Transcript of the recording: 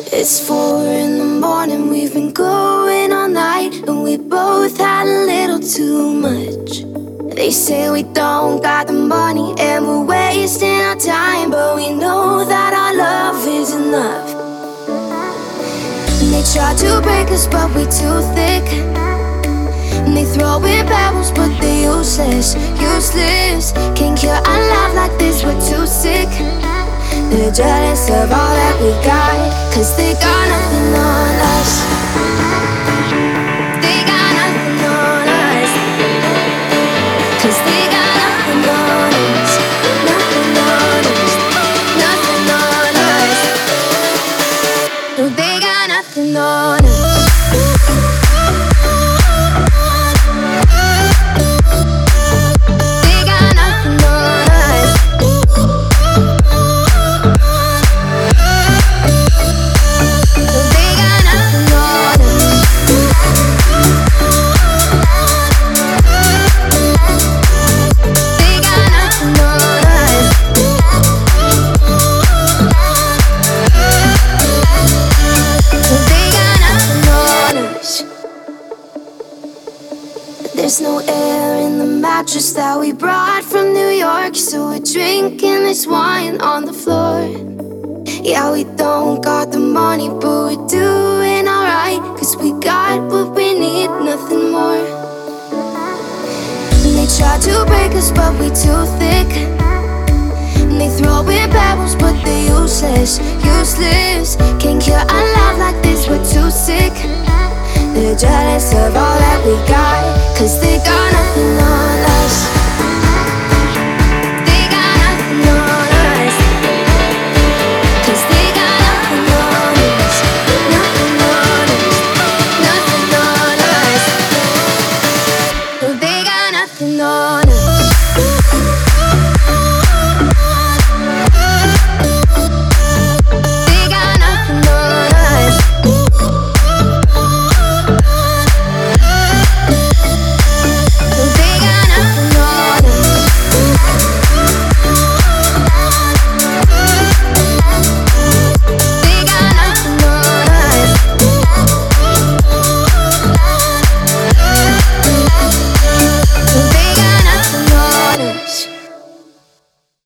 It's 4 in the morning, we've been going all night, and we both had a little too much. They say we don't got the money and we're wasting our time, but we know that our love is enough. And they try to break us, but we too thick. And they throw in pebbles, but they're useless, useless. Can't cure our love like this, we're too sick. They're jealous of all that we got, 'cause they got nothing on us. They got nothing on us. 'Cause they got nothing on us. Nothing on us. Nothing on us. No, they got nothing on us. There's no air in the mattress that we brought from New York, so we're drinking this wine on the floor. Yeah, we don't got the money, but we're doing alright, 'cause we got what we need, nothing more. And they try to break us, but we too thick. And they throw in pebbles, but they're useless, useless. Can't cure our love like this, we're too sick. They're jealous of all that we got, 'cause they got